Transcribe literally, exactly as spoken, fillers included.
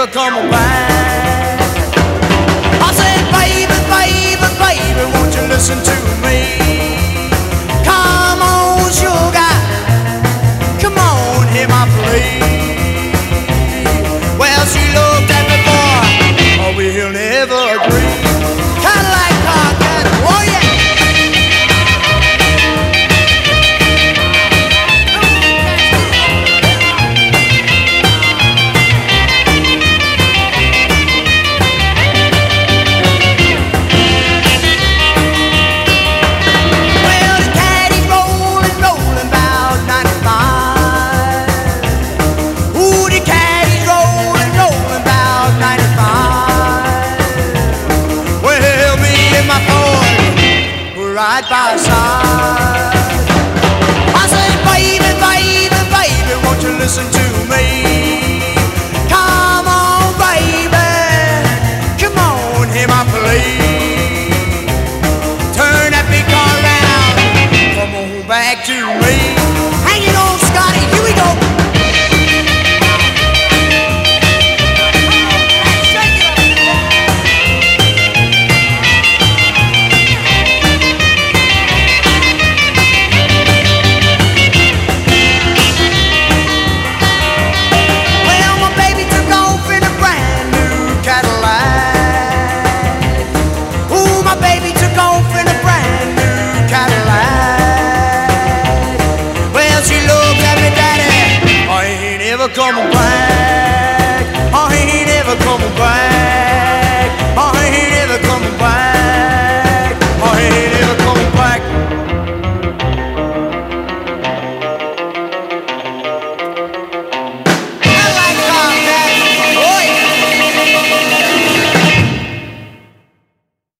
coming back. I said, baby, baby, baby, won't you listen to me? Come on, sugar, come on, hear my plea. Well, she looked at me, boy, oh, we'll never agree. Cadillac car, Cadillac, oh yeah. Right by her side. I said, baby, baby, baby, won't you listen to me? Come on, baby, come on, hear my plea. Turn that big car around, come on back to me. Hang it on, Scotty, here we go. Come on.